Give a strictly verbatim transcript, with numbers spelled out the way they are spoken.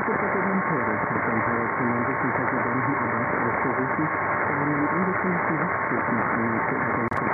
Präsident Peres hat den palästinensischen Präsidenten Abbas aufgerufen, seinen angekündigten Rückzug nach einem zu